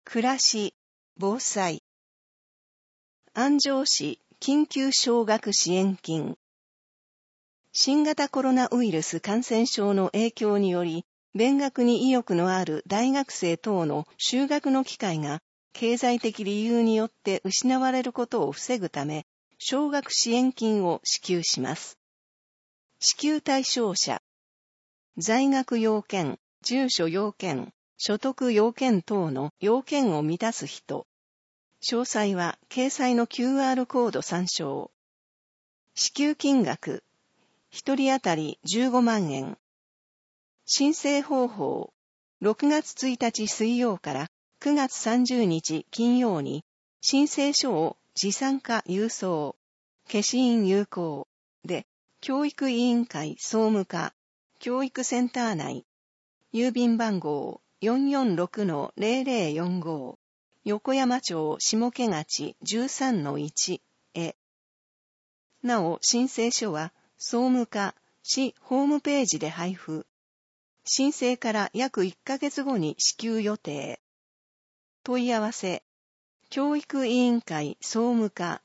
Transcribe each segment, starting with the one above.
暮らし、防災。安城市緊急奨学支援金。新型コロナウイルス感染症の影響により、勉学に意欲のある大学生等の修学の機会が経済的理由によって失われることを防ぐため、奨学支援金を支給します。支給対象者、在学要件、住所要件、所得要件等の要件を満たす人。詳細は掲載の QR コード参照。支給金額、1人当たり15万円。申請方法、6月1日水曜から9月30日金曜に申請書を持参か郵送、消印有効で、教育委員会総務課、教育センター内、郵便番号 446-0045、横山町下毛町 13-1 へ。なお、申請書は総務課、市ホームページで配布。申請から約1ヶ月後に支給予定。問い合わせ、教育委員会総務課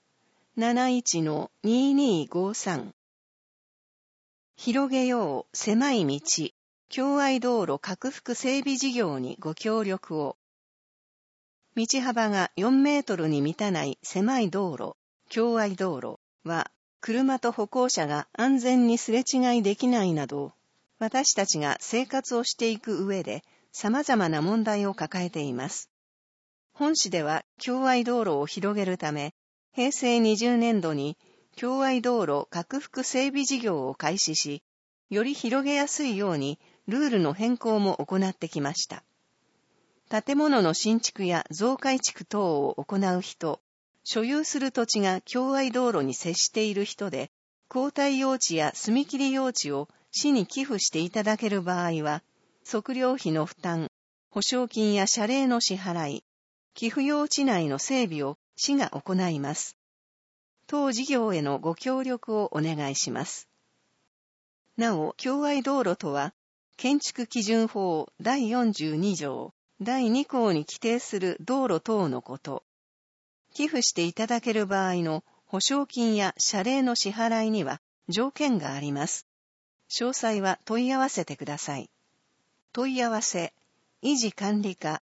71-2253。広げよう狭い道、共愛道路拡幅整備事業にご協力を。道幅が4メートルに満たない狭い道路、共愛道路は、車と歩行者が安全にすれ違いできないなど、私たちが生活をしていく上で様々な問題を抱えています。本市では共愛道路を広げるため、平成20年度に共愛道路拡幅整備事業を開始し、より広げやすいようにルールの変更も行ってきました。建物の新築や増改築等を行う人、所有する土地が共愛道路に接している人で、交代用地や住切用地を市に寄付していただける場合は、測量費の負担、保証金や謝礼の支払い、寄付用地内の整備を市が行います。当事業へのご協力をお願いします。なお、共愛道路とは、建築基準法第42条第2項に規定する道路等のこと。寄付していただける場合の保証金や謝礼の支払いには条件があります。詳細は問い合わせてください。問い合わせ、維持管理課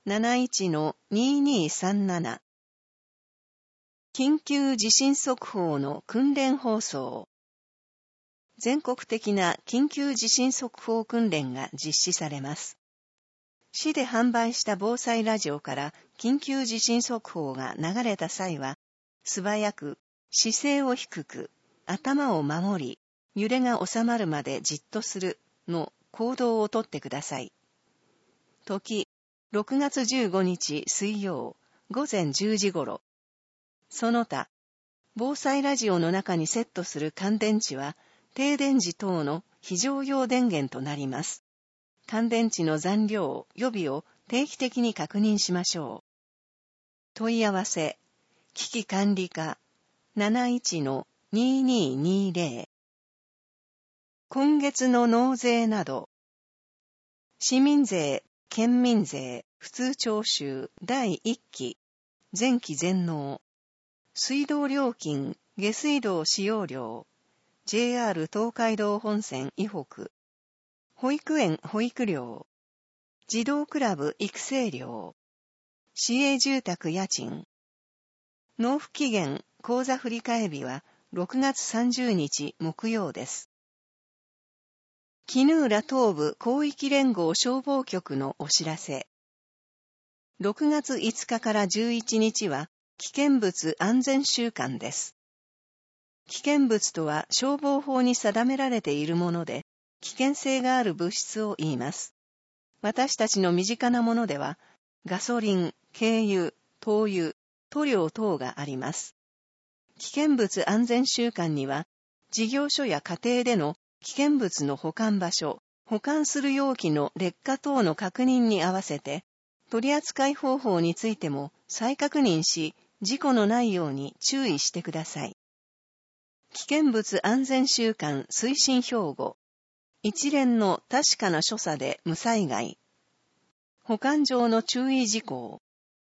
71-2237。緊急地震速報の訓練放送。全国的な緊急地震速報訓練が実施されます。市で販売した防災ラジオから緊急地震速報が流れた際は、素早く、姿勢を低く、頭を守り、揺れが収まるまでじっとするの行動をとってください。時、6月15日水曜、午前10時頃。その他、防災ラジオの中にセットする乾電池は、停電時等の非常用電源となります。乾電池の残量、予備を定期的に確認しましょう。問い合わせ、危機管理課 71-2220。今月の納税など、市民税、県民税、普通徴収第1期、前期全納、水道料金、下水道使用料、JR 東海道本線以北、保育園保育料、児童クラブ育成料、市営住宅家賃。納付期限、口座振替日は6月30日木曜です。衣浦東部広域連合消防局のお知らせ。6月5日から11日は危険物安全週間です。危険物とは消防法に定められているもので、危険性がある物質を言います。私たちの身近なものでは、ガソリン、軽油、灯油、塗料等があります。危険物安全週間には、事業所や家庭での危険物の保管場所、保管する容器の劣化等の確認に合わせて、取扱い方法についても再確認し、事故のないように注意してください。危険物安全週間推進標語。一連の確かな所作で無災害。保管上の注意事項。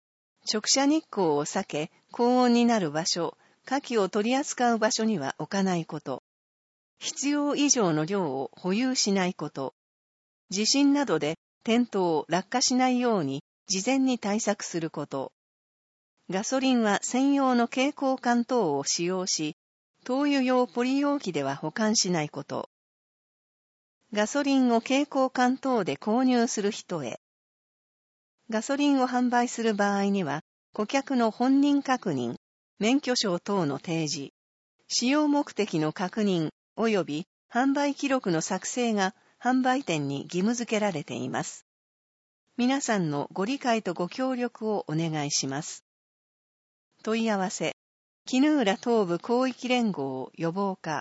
直射日光を避け、高温になる場所、火器を取り扱う場所には置かないこと。必要以上の量を保有しないこと。地震などで転倒、落下しないように事前に対策すること。ガソリンは専用の携行缶等を使用し、灯油用ポリ容器では保管しないこと。ガソリンを携行缶等で購入する人へ。ガソリンを販売する場合には、顧客の本人確認、免許証等の提示、使用目的の確認及び販売記録の作成が販売店に義務付けられています。皆さんのご理解とご協力をお願いします。問い合わせ、絹浦東部広域連合予防課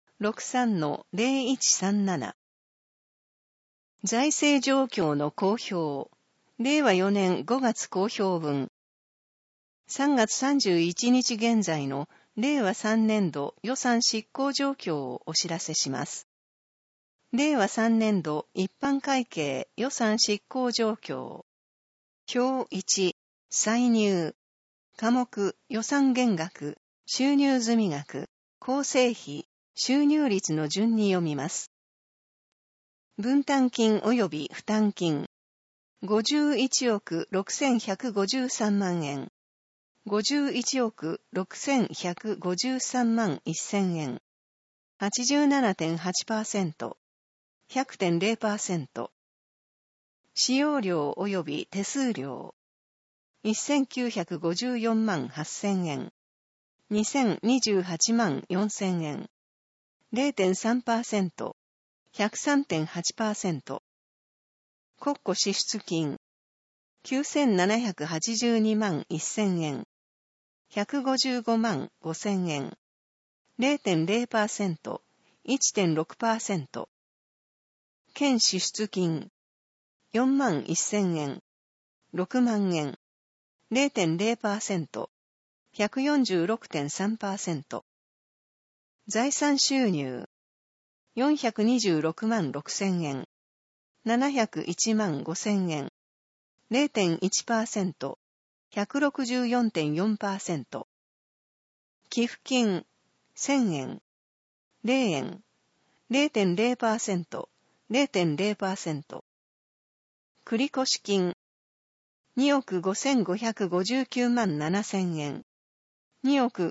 63-0137 財政状況の公表、令和4年5月公表分、3月31日現在の令和3年度予算執行状況をお知らせします。令和3年度一般会計予算執行状況。表1、歳入。科目、予算減額、収入済額、構成費、収入率の順に読みます。分担金及び負担金。51億6153万円。51億6153万1000円。87.8%。100.0%。使用料及び手数料。1954万8000円。2028万4000円。0.3%。103.8%。国庫支出金。9782万1000円。155万5000円。0.0%。1.6%。県支出金。4万1000円。6万円。0.0%。146.3%。財産収入。426万6000円。701万5000円。0.1%。164.4%。寄付金。1000円。0円。0.0%。0.0%。繰越金。2億5559万7000円。2億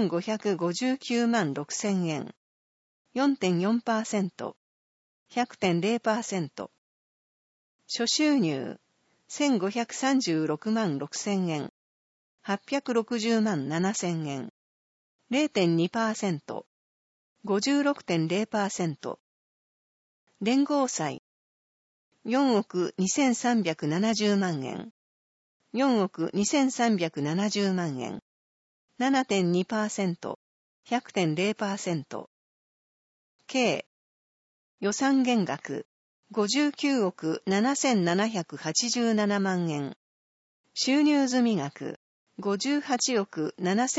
5559万6000円。4.4%。100.0%。諸収入。1536万6000円。860万7000円。0.2%。56.0%。連合債。4億2370万円。4億2370万円。7.2%。100.0%。計。予算減額。59億7787万円。収入済額。58億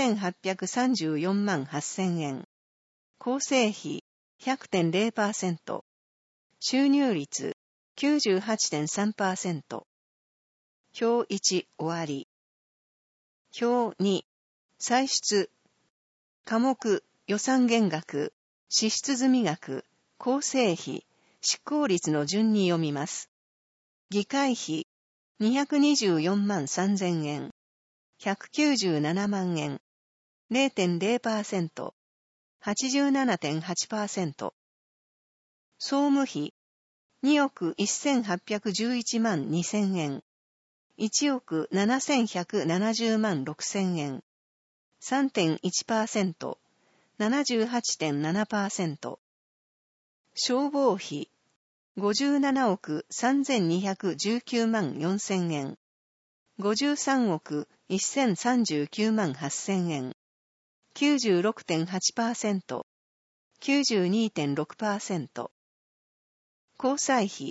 7834万8000円。構成費。100.0%。収入率。98.3%。表1終わり。表2歳出。科目予算減額、支出済額、構成費、執行率の順に読みます。議会費224万3000円。197万円。0.0%。87.8%。総務費2億1811万2000円。1億7170万6000円。3.1%。78.7%。消防費57億3219万4000円。53億1039万8000円。96.8%。92.6%。交際費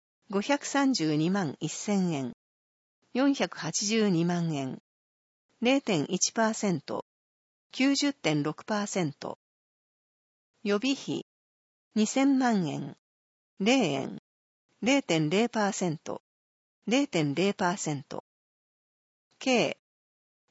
532万1000円。482万円。0.1%。90.6%。予備費2000万円。0円。0.0%。0.0%。計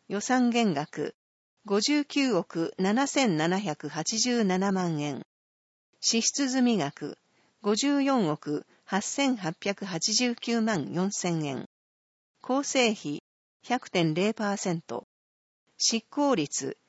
予算減額59億7787万円。支出済額54億8889万4000円。構成比 100.0%。執行率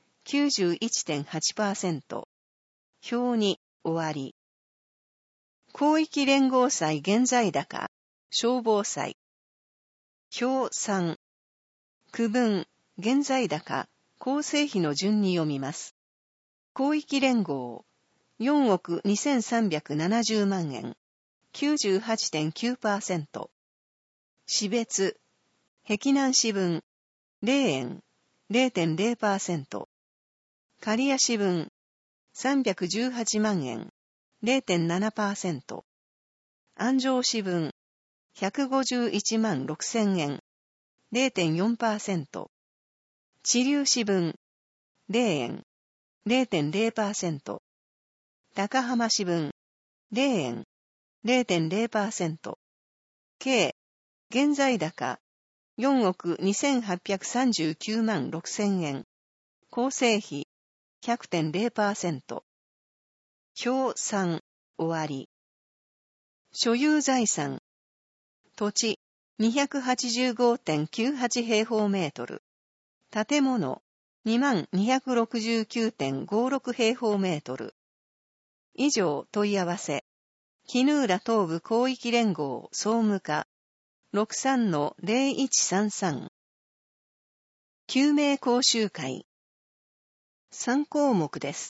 91.8%。表2終わり。広域連合債現在高、消防債。表3。区分、現在高、構成比の順に読みます。広域連合、4億2370万円、98.9%。市別、碧南市分、0円、0.0%。刈谷市分、318万円、0.7%。安城市分、151万6000円、0.4%。知立市分、0円、0.0%。高浜市分、0円、0.0%。計、現在高、4億2839万6000円。構成比、100.0%。表3、終わり。所有財産。土地、285.98 平方メートル。建物、2269.56 平方メートル。以上問い合わせ。衣浦東部広域連合総務課 63-0133。救命講習会。3項目です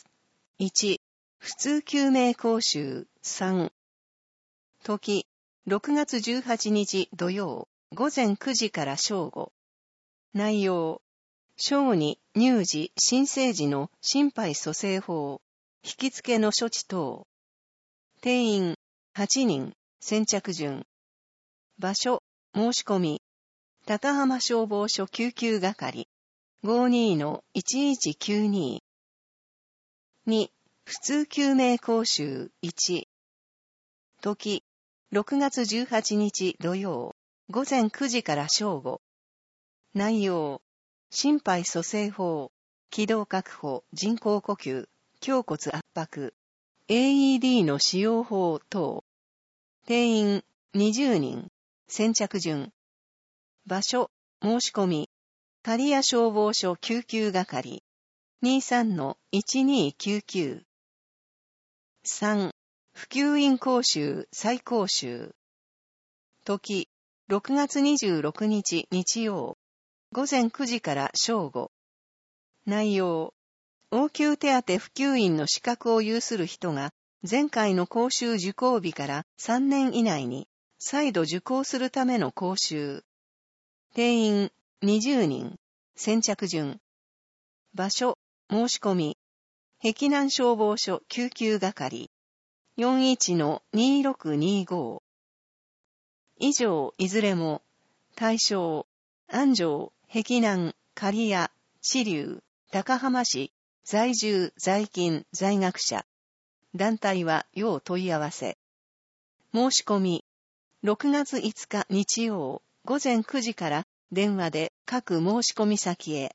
。1、普通救命講習。3、時、6月18日土曜、午前9時から正午。内容、小児、乳児、新生児の心肺蘇生法、引き付けの処置等。定員、8人、先着順。場所、申し込み。高浜消防署救急係。52-1192。2、普通救命講習。1、時、6月18日土曜、午前9時から正午。内容、心肺蘇生法、気道確保、人工呼吸、胸骨圧迫、AED の使用法等。定員、20人、先着順。場所、申し込み。刈谷消防署救急係。23-1299。3、普及員講習再講習。時、6月26日日曜、午前9時から正午。内容、応急手当普及員の資格を有する人が、前回の講習受講日から3年以内に、再度受講するための講習。定員、20人、先着順。場所、申し込み。碧南消防署救急係。41-2625。以上、いずれも、対象、安城、碧南、刈谷、知立、高浜市、在住、在勤、在学者。団体は要問い合わせ。申し込み。6月5日日曜、午前9時から電話で各申し込み先へ。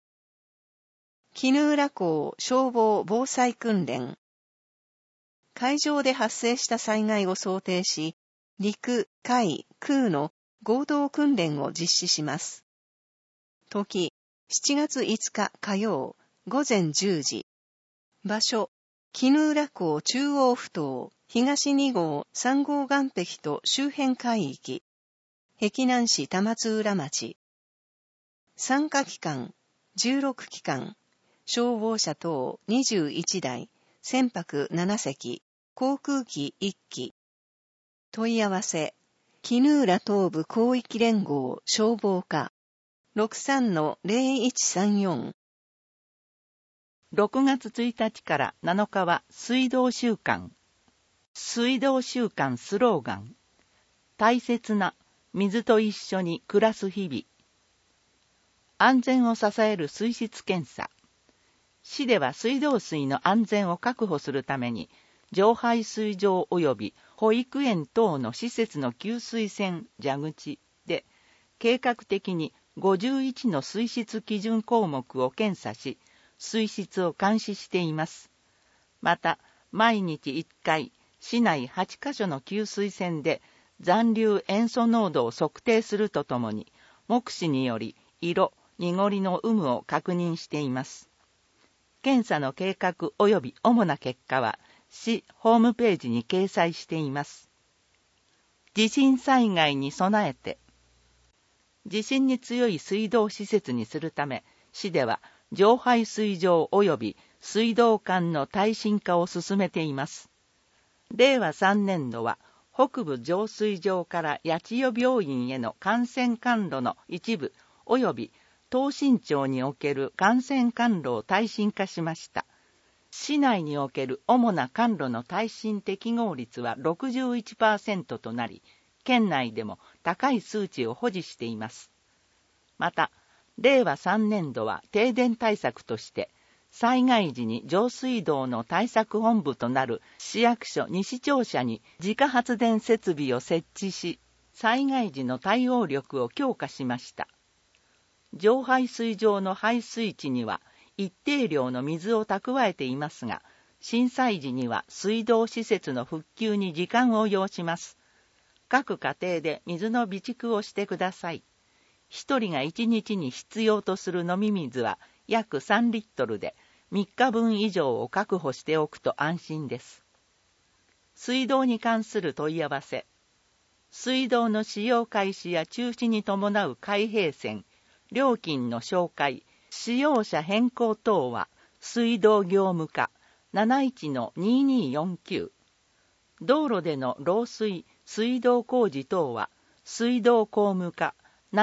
衣浦港消防防災訓練。海上で発生した災害を想定し、陸、海、空の合同訓練を実施します。時、7月5日火曜、午前10時。場所、衣浦港中央埠頭、東2号3号岸壁と周辺海域。碧南市玉津浦町。参加機関、16機関。消防車等21台、船舶7隻、航空機1機。問い合わせ、衣浦東部広域連合消防課 63-0134。 6月1日から7日は水道週間。水道週間スローガン。大切な水と一緒に暮らす日々。安全を支える水質検査。市では水道水の安全を確保するために、浄排水場及び保育園等の施設の給水栓蛇口で、計画的に 51の水質基準項目を検査し、水質を監視しています。また、毎日1回、市内8カ所の給水栓で残留塩素濃度を測定するとともに、目視により色、濁りの有無を確認しています。検査の計画及び主な結果は、市ホームページに掲載しています。地震災害に備えて、地震に強い水道施設にするため、市では浄排水場及び水道管の耐震化を進めています。令和3年度は、北部浄水場から八千代病院への幹線管路の一部及び東新町における幹線管路を耐震化しました。市内における主な管路の耐震適合率は 61% となり、県内でも高い数値を保持しています。また、令和3年度は停電対策として、災害時に上水道の対策本部となる市役所西庁舎に自家発電設備を設置し、災害時の対応力を強化しました。浄排水場の排水池には一定量の水を蓄えていますが、震災時には水道施設の復旧に時間を要します。各家庭で水の備蓄をしてください。1人が1日に必要とする飲み水は約3リットルで、3日分以上を確保しておくと安心です。水道に関する問い合わせ。水道の使用開始や中止に伴う開閉栓、料金の紹介、使用者変更等は、水道業務課 71-2249。道路での漏水、水道工事等は、水道工務課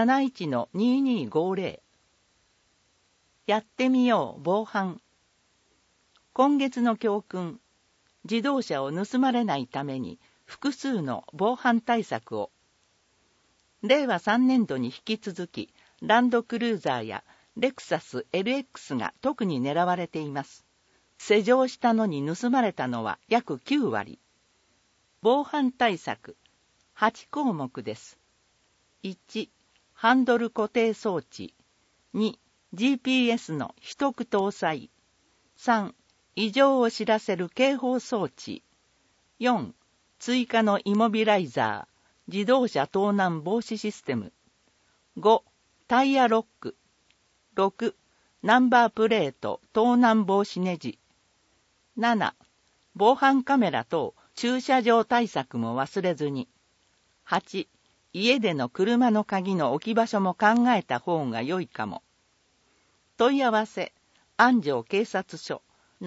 71-2250。やってみよう防犯。今月の教訓、自動車を盗まれないために複数の防犯対策を。令和3年度に引き続き、ランドクルーザーやレクサス LX が特に狙われています。施錠したのに盗まれたのは約9割。防犯対策、8項目です。1、ハンドル固定装置。2、GPS の秘匿搭載。3、異常を知らせる警報装置。4、追加のイモビライザー、自動車盗難防止システム。5、タイヤロック。6、ナンバープレート盗難防止ネジ。7、防犯カメラ等駐車場対策も忘れずに。8、家での車の鍵の置き場所も考えた方が良いかも。問い合わせ、安城警察署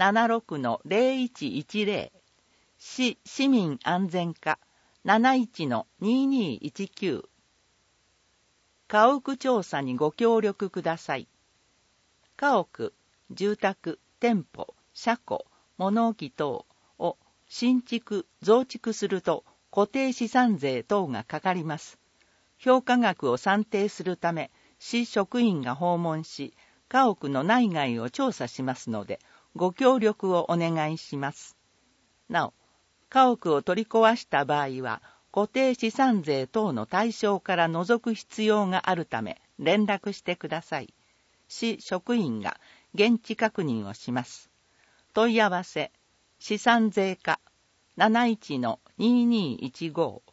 76-0110。市民安全課 71-2219。家屋調査にご協力ください。家屋、住宅、店舗、車庫、物置等を新築、増築すると固定資産税等がかかります。評価額を算定するため、市職員が訪問し、家屋の内外を調査しますので、ご協力をお願いします。なお、家屋を取り壊した場合は、固定資産税等の対象から除く必要があるため、連絡してください。市職員が現地確認をします。問い合わせ、資産税課 71-2215。